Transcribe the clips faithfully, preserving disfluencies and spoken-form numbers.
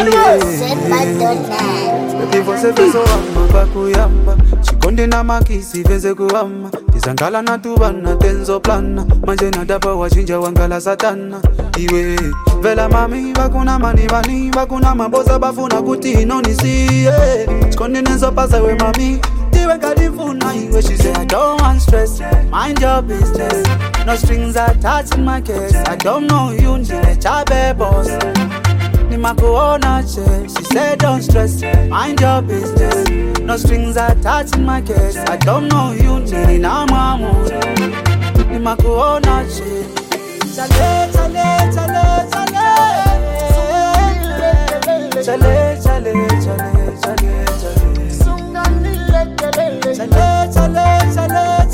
Baby você fez o ama pakuyamba Chikonde na makisi veze kuama Tizangala na tubana tenzo plana Manje na dapa wachinja wangala satana Iwe vela mami bakuna mani bani Bakuna maboza bafuna kuti inonisi Chikonde nenzo pasa we mami Tiwe kadifuna iwe she say I don't want stress Mind your business No strings attached in my case I don't know you njine chabe boss Nimakuona che She said don't stress Mind your business No strings attached in my case I don't know you njini na mamu Nimakuona che Chale, chale, chale, chale Chale, chale, chale, chale, chale Chale, chale, chale, chale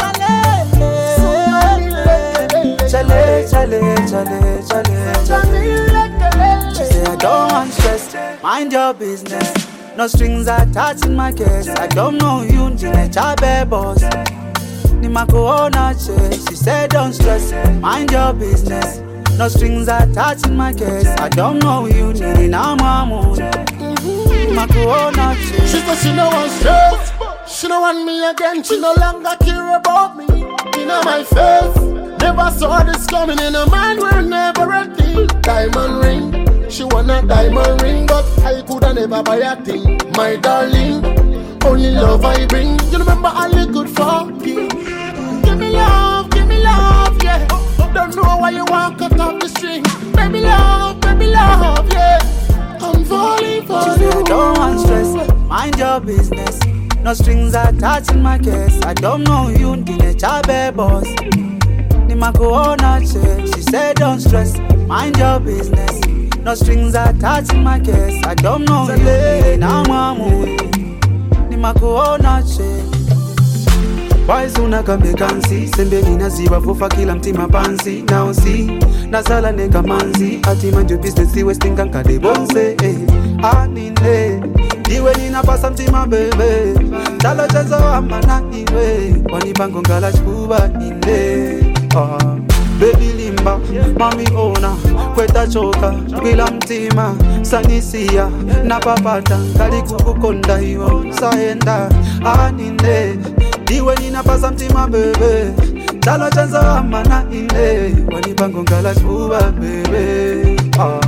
Chale, chale, chale, chale, chale She say I don't want stress Mind your business No strings attached in my case I don't know you, njine chabe boss Nimakuona che She said don't stress Mind your business No strings attached in my case I don't know you, njine na mamu Nimakuona che She said she no want stress She no want me again She no longer care about me In my face Never saw this coming in her mind, we're never a thing. Diamond ring, she want a diamond ring, but I coulda never buy a thing. My darling, only love I bring. You remember only good for you. Give me love, give me love, yeah. Don't know why you want cut off the string. Baby love, baby love, yeah. I'm falling for she you. Say I don't want stress, mind your business. No strings attached in my case. I don't know you, njine chabe boss. Nimakuona che She said don't stress Mind your business No strings attached in my case I don't know you Na mamu Nimakuona che Boys unakame kansi Sembe mina ziwa fufa kila mtima pansi Now see Nasala neka manzi Ati mind your business Iwe stinga nkade bonse eh. Anine Iwe nina pasa mtima bebe Talo chanzo ama na iwe Wanipango ngala chuba ine Uh, baby limba, mami ona Kweta choka, kwila mtima Sanisia, napapata Kali kukukonda hiyo, saenda Anine, iwe nina pasa mtima bebe Talo chanzo ama na ine Wanipango ngala chuba bebe uh.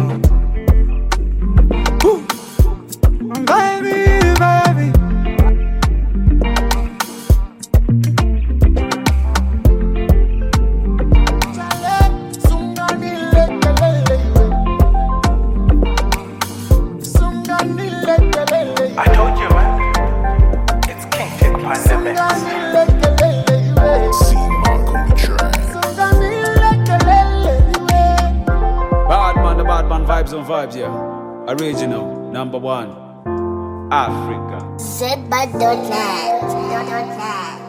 uh. Baby, baby I told you, man. It's King Tech Pandemic. See Mark on the track. Bad man, the bad man vibes on vibes, yeah. Original, number one. Africa. Zed by Donut.